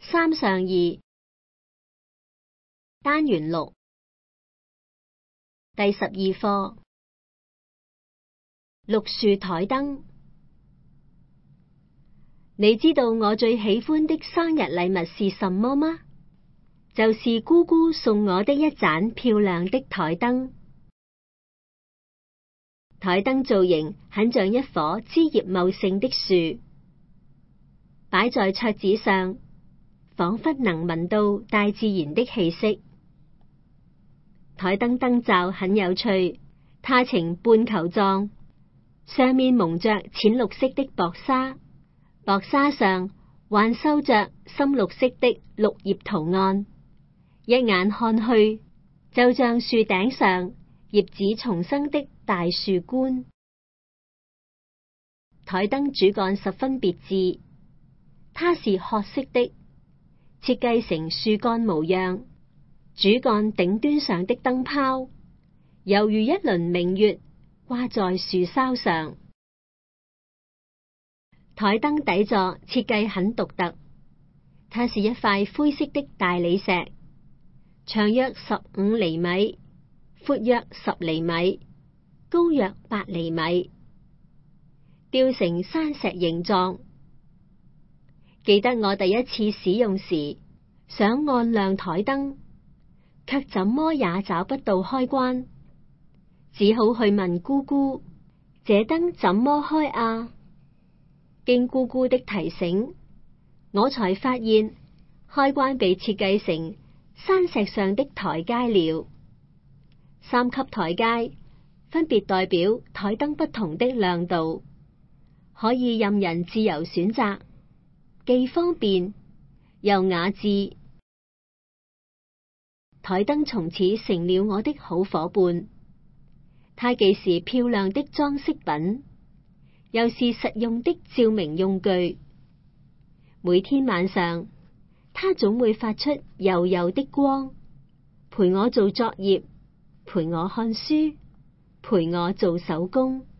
三上二單元6第12課綠樹台燈。你知道我最喜歡的生日禮物是什麼嗎？就是姑姑送我的一盞漂亮的台燈。台燈造型很像一棵枝葉茂盛的樹，擺在桌子上，仿佛能聞到大自然的氣息。台燈燈罩很有趣，它呈半球狀，上面蒙着淺綠色的薄紗，薄紗上還繡着深綠色的綠葉圖案，一眼看去就像樹頂上葉子重生的大樹冠。台燈主幹十分別致，它是褐色的，設計成樹幹模樣。主幹頂端上的燈泡猶如一輪明月掛在樹梢上。台燈底座設計很獨特，它是一塊灰色的大理石，長約15厘米，闊約10厘米，高約8厘米，雕成山石形狀。記得我第一次使用時，想按亮台燈，卻怎麼也找不到開關，只好去問姑姑：這燈怎麼開啊？經姑姑的提醒，我才發現開關被設計成山石上的台階了。3級台階分別代表台燈不同的亮度，可以任人自由選擇，既方便又雅致。台燈從此成了我的好夥伴，它既是漂亮的裝飾品，又是實用的照明用具。每天晚上，它總會發出柔柔的光，陪我做作業，陪我看書，陪我做手工。